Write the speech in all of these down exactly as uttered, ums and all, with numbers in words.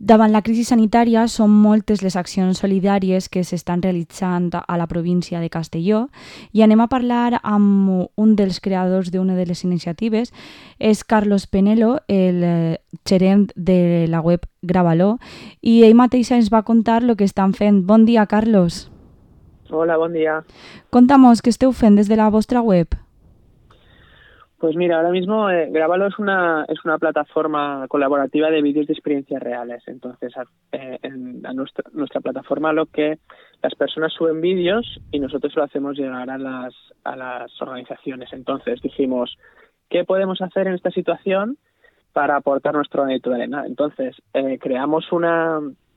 Davant la crisi sanitària són moltes les accions solidàries que s'estan realitzant a la província de Castelló i anem a parlar amb un dels creadors d'una de les iniciatives. És Carlos Penelo, el gerent de la web Grábalo, i ell mateix ens va contar el que estan fent. Bon dia, Carlos. Hola, bon dia. Contamos, què esteu fent des de la vostra web? Pues mira, ahora mismo eh, Grábalo es una es una plataforma colaborativa de vídeos de experiencias reales. Entonces, eh, en a nuestra, nuestra plataforma lo que las personas suben vídeos y nosotros lo hacemos llegar a las a las organizaciones. Entonces dijimos, ¿qué podemos hacer en esta situación para aportar nuestro granito de arena? Entonces, eh, creamos una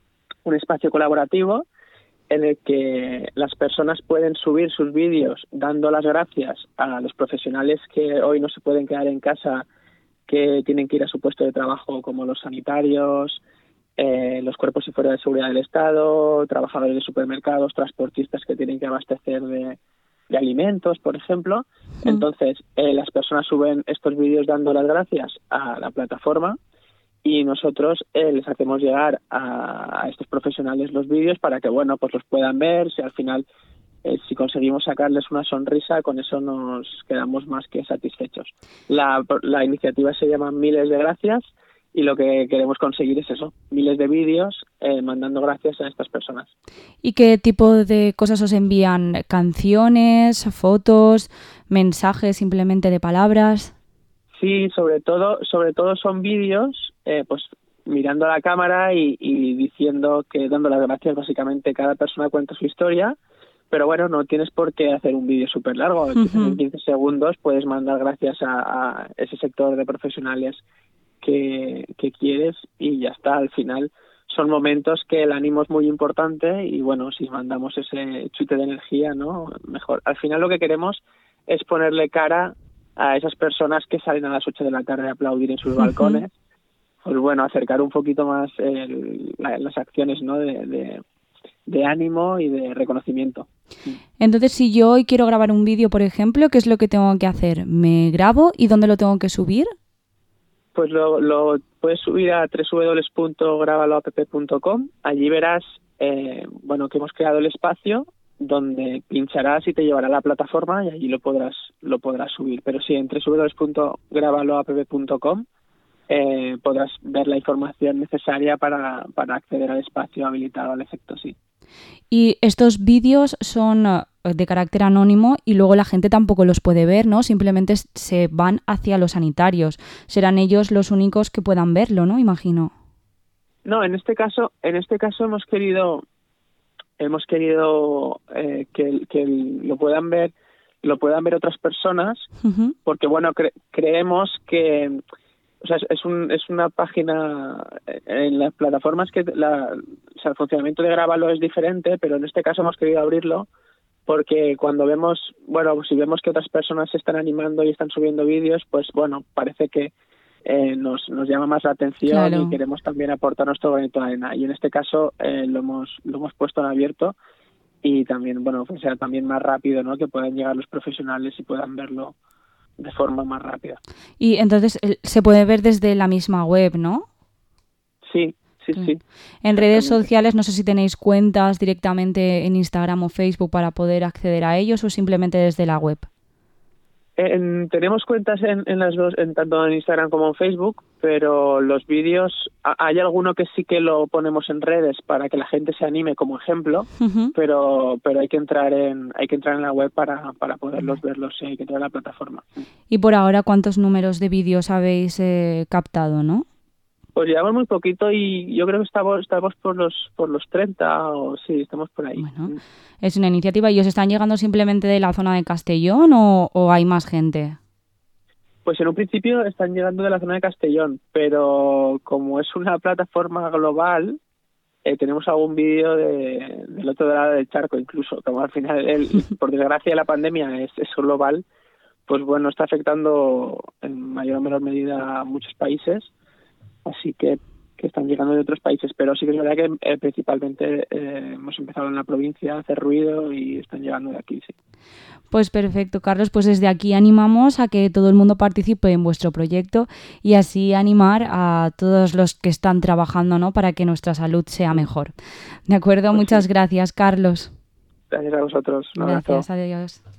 un espacio colaborativo en el que las personas pueden subir sus vídeos dando las gracias a los profesionales que hoy no se pueden quedar en casa, que tienen que ir a su puesto de trabajo, como los sanitarios, eh, los cuerpos y fuerzas de seguridad del Estado, trabajadores de supermercados, transportistas que tienen que abastecer de, de alimentos, por ejemplo. Sí. Entonces, eh, las personas suben estos vídeos dando las gracias a la plataforma y nosotros eh, les hacemos llegar a, a estos profesionales los vídeos para que, bueno, pues los puedan ver. Si al final, eh, si conseguimos sacarles una sonrisa, con eso nos quedamos más que satisfechos. La, la iniciativa se llama Miles de Gracias y lo que queremos conseguir es eso, miles de vídeos eh, mandando gracias a estas personas. ¿Y qué tipo de cosas os envían? ¿Canciones, fotos, mensajes simplemente de palabras? Sí, sobre todo, sobre todo son vídeos, eh, pues mirando a la cámara y, y diciendo que, dando las gracias, básicamente cada persona cuenta su historia, pero bueno, no tienes por qué hacer un vídeo súper largo. Uh-huh. En quince segundos puedes mandar gracias a, a ese sector de profesionales que, que quieres y ya está. Al final son momentos que el ánimo es muy importante y bueno, si mandamos ese chute de energía, ¿no? Mejor. Al final lo que queremos es ponerle cara a esas personas que salen a las ocho de la tarde a aplaudir en sus uh-huh. balcones, pues bueno, acercar un poquito más el, la, las acciones, ¿no? de, de, de ánimo y de reconocimiento. Entonces, si yo hoy quiero grabar un vídeo, por ejemplo, ¿qué es lo que tengo que hacer? ¿Me grabo y dónde lo tengo que subir? Pues lo, lo puedes subir a doble u doble u doble u punto grabalo app punto com. Allí verás eh, bueno, que hemos creado el espacio donde pincharás y te llevará a la plataforma y allí lo podrás lo podrás subir. Pero sí, en doble u doble u doble u punto grabalo app punto com eh, podrás ver la información necesaria para, para acceder al espacio habilitado al efecto, sí. Y estos vídeos son de carácter anónimo y luego la gente tampoco los puede ver, ¿no? Simplemente se van hacia los sanitarios. Serán ellos los únicos que puedan verlo, ¿no? Imagino. No, en este caso, en este caso hemos querido hemos querido eh, que, que lo puedan ver lo puedan ver otras personas, uh-huh. porque bueno, cre- creemos que o sea, es, es, un, es una página en las plataformas que la, o sea, el funcionamiento de Grábalo es diferente, pero en este caso hemos querido abrirlo porque cuando vemos, bueno, si vemos que otras personas se están animando y están subiendo vídeos, pues bueno, parece que Eh, nos, nos llama más la atención, claro. Y queremos también aportar nuestro granito de arena. Y en este caso eh, lo hemos lo hemos puesto en abierto y también, bueno, pues sea también más rápido, ¿no? Que puedan llegar los profesionales y puedan verlo de forma más rápida. Y entonces se puede ver desde la misma web, ¿no? Sí, sí, sí. En redes sociales, no sé si tenéis cuentas directamente en Instagram o Facebook para poder acceder a ellos o simplemente desde la web. En, tenemos cuentas en, en las dos, en, tanto en Instagram como en Facebook, pero los vídeos, a, hay alguno que sí que lo ponemos en redes para que la gente se anime como ejemplo, uh-huh. pero pero hay que entrar en hay que entrar en la web para, para poderlos uh-huh. verlos, sí, hay que entrar en la plataforma. Y por ahora, ¿cuántos números de vídeos habéis eh, captado, no? Pues llevamos muy poquito y yo creo que estamos estamos por los por los treinta o sí, estamos por ahí. Bueno, es una iniciativa. ¿Y os están llegando simplemente de la zona de Castellón o, o hay más gente? Pues en un principio están llegando de la zona de Castellón, pero como es una plataforma global, eh, tenemos algún vídeo de, del otro lado del charco incluso. Como al final, el, por desgracia, la pandemia es, es global, pues bueno, está afectando en mayor o menor medida a muchos países. Así que, que están llegando llegando de otros países, pero sí que es verdad que eh, principalmente eh, hemos empezado en la provincia a hacer ruido y están llegando de aquí, sí. Pues perfecto, Carlos, pues desde aquí animamos a que todo el mundo participe en vuestro proyecto y así animar a todos los que están trabajando, ¿no?, para que nuestra salud sea mejor. De acuerdo, pues muchas sí. gracias, Carlos. Gracias a vosotros. Un gracias, abrazo. adiós.